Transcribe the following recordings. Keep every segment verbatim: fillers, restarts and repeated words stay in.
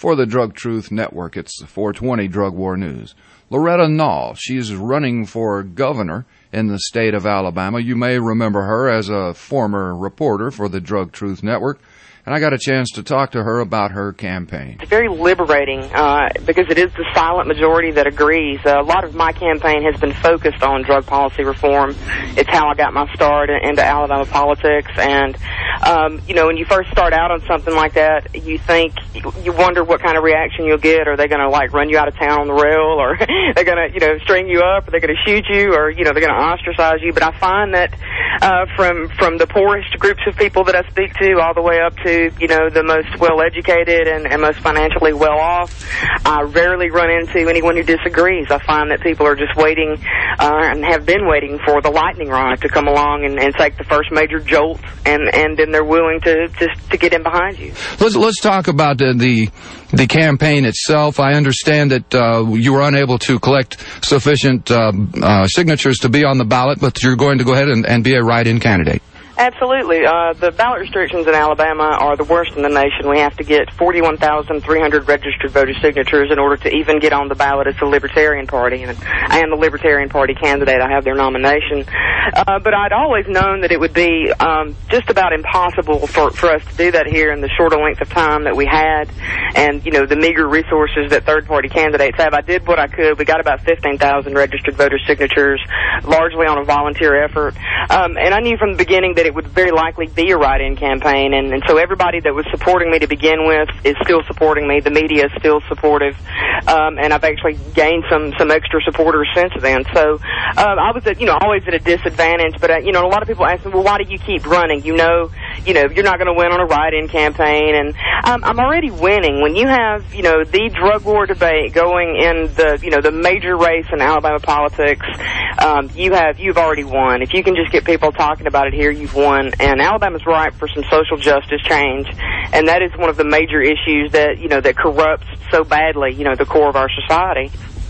for the Drug Truth Network. It's the four twenty Drug War News. Loretta Nall, she's running for governor in the state of Alabama. You may remember her as a former reporter for the Drug Truth Network, and I got a chance to talk to her about her campaign. It's very liberating uh, because it is the silent majority that agrees. Uh, a lot of my campaign has been focused on drug policy reform. It's how I got my start into Alabama politics. And, um, you know, when you first start out on something like that, you think, you wonder what kind of reaction you'll get. Are they going to, like, run you out of town on the rail? Or they're going to, you know, string you up? Are they going to shoot you? Or, you know, they're going to ostracize you? But I find that uh, from, from the poorest groups of people that I speak to all the way up to you know, the most well-educated and, and most financially well-off, I rarely run into anyone who disagrees. I find that people are just waiting uh, and have been waiting for the lightning rod to come along and, and take the first major jolt, and, and then they're willing to just to get in behind you. Let's, let's talk about the, the, the campaign itself. I understand that uh, you were unable to collect sufficient uh, uh, signatures to be on the ballot, but you're going to go ahead and, and be a write-in candidate. Absolutely. Uh, the ballot restrictions in Alabama are the worst in the nation. We have to get forty-one thousand three hundred registered voter signatures in order to even get on the ballot as the Libertarian Party. And I am the Libertarian Party candidate. I have their nomination. Uh, but I'd always known that it would be um, just about impossible for, for us to do that here in the shorter length of time that we had and, you know, the meager resources that third-party candidates have. I did what I could. We got about fifteen thousand registered voter signatures, largely on a volunteer effort. Um, and I knew from the beginning that it would very likely be a write-in campaign, and, and so everybody that was supporting me to begin with is still supporting me. The media is still supportive, um, and I've actually gained some some extra supporters since then. So uh, I was, at, you know, always at a disadvantage. But uh, you know, a lot of people ask me, well, why do you keep running? You know, you know, you're not going to win on a write-in campaign, and um, I'm already winning. When you have, you know, the drug war debate going in the, you know, the major race in Alabama politics, um, you have you've already won. If you can just get people talking about it here, you've won. And Alabama's ripe for some social justice change, and that is one of the major issues that, you know, that corrupts so badly, you know, the core of our society.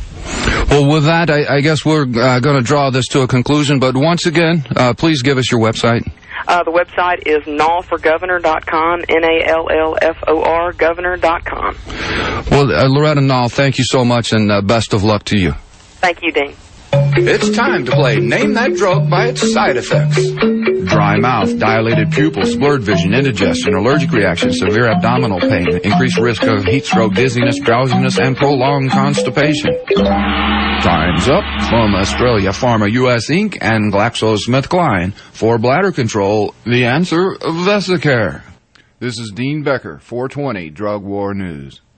Well, with that, I, I guess we're uh, going to draw this to a conclusion, but once again, uh, please give us your website. Uh, the website is nall for governor dot com, N A L L F O R, governor dot com. Well, uh, Loretta Nall, thank you so much, and uh, best of luck to you. Thank you, Dean. It's time to play Name That Drug by its side effects. Dry mouth, dilated pupils, blurred vision, indigestion, allergic reaction, severe abdominal pain, increased risk of heat stroke, dizziness, drowsiness, and prolonged constipation. Time's up. From Australia Pharma U S Incorporated and GlaxoSmithKline. For bladder control, the answer, Vesicare. This is Dean Becker, four twenty Drug War News.